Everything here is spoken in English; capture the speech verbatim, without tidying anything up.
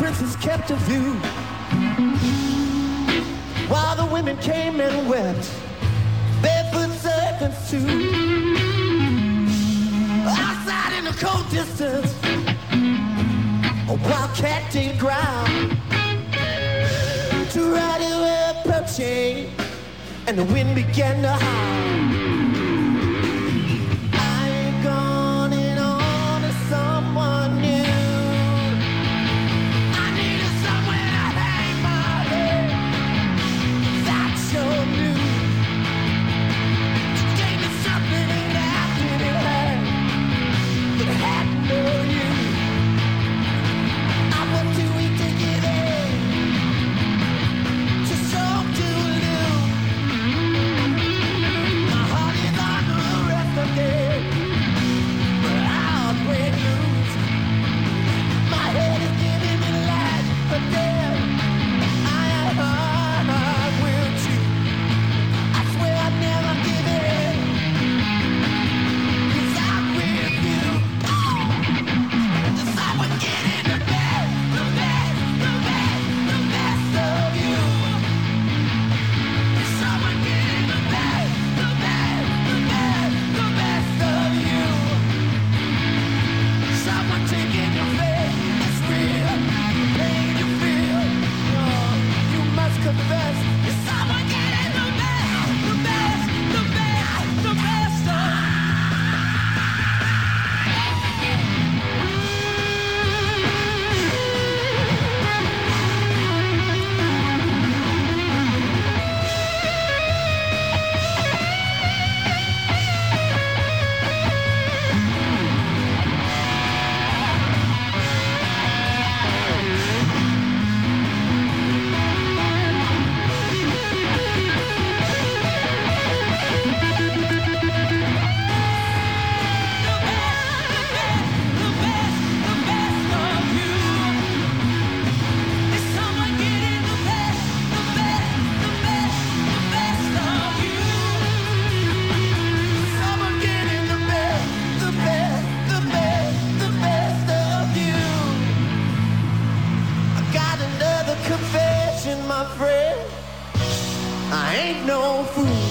princess kept a view, while the women came and wept, barefoot servants too. Outside in the cold distance, a wildcat did ground to ride it with approaching, and the wind began to howl. I ain't gone on to someone new. I needed somewhere to hang my head. That's your news. You gave me something that I didn't have, but it had no use. I was too weak to give in, too strong to lose. My heart is on the rest of it, but I'll break loose. My head is giving me life, but then I I will choose. I swear I'd never give in, 'cause I'm with you. Just I would get in the best, the best, the best, the best of you. Just I would get in the best, the best, the best, the best of you. Someone taking your faith, it's real, pain you feel. Oh, you must confess. Is someone getting the best, the best, the best, the best of you? My friend, I ain't no fool.